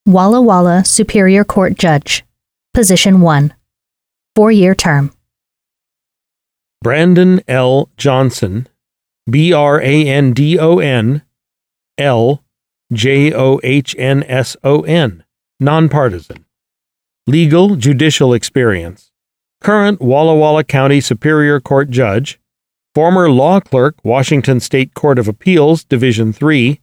Walla Walla Superior Court Judge. Position 1. 4-year term. Brandon L. Johnson, Brandon L. Johnsson, nonpartisan. Legal judicial experience. Current Walla Walla County Superior Court Judge. Former law clerk, Washington State Court of Appeals, Division 3.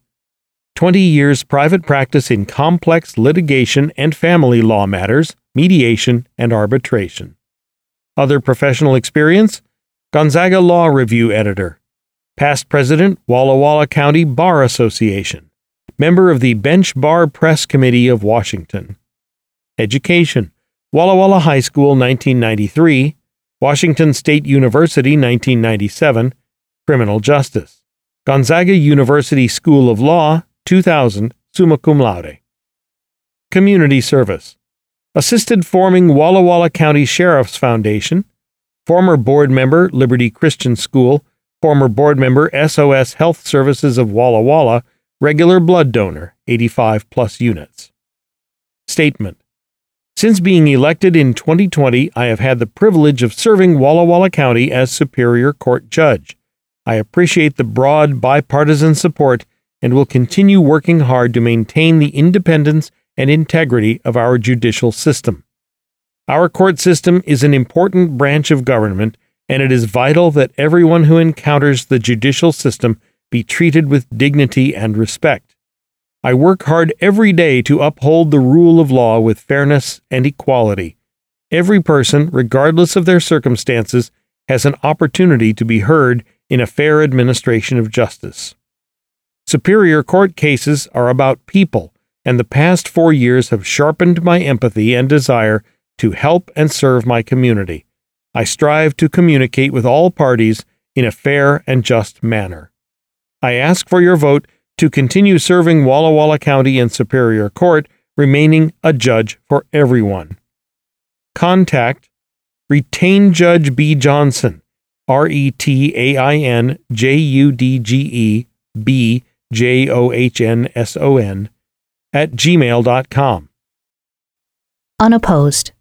20 years private practice in complex litigation and family law matters, mediation, and arbitration. Other professional experience: Gonzaga Law Review Editor. Past President, Walla Walla County Bar Association. Member of the Bench Bar Press Committee of Washington. Education: Walla Walla High School 1993, Washington State University 1997, Criminal Justice. Gonzaga University School of Law 2000, summa cum laude. Community service: assisted forming Walla Walla County Sheriff's Foundation, former board member, Liberty Christian School, former board member, SOS Health Services of Walla Walla, regular blood donor, 85+ units. Statement: since being elected in 2020, I have had the privilege of serving Walla Walla County as Superior Court Judge. I appreciate the broad bipartisan support and will continue working hard to maintain the independence and integrity of our judicial system. Our court system is an important branch of government, and it is vital that everyone who encounters the judicial system be treated with dignity and respect. I work hard every day to uphold the rule of law with fairness and equality. Every person, regardless of their circumstances, has an opportunity to be heard in a fair administration of justice. Superior Court cases are about people, and the past 4 years have sharpened my empathy and desire to help and serve my community. I strive to communicate with all parties in a fair and just manner. I ask for your vote to continue serving Walla Walla County in Superior Court, remaining a judge for everyone. Contact Retain Judge B. Johnson, RETAINJUDGE B JOHNSON, @gmail.com. Unopposed.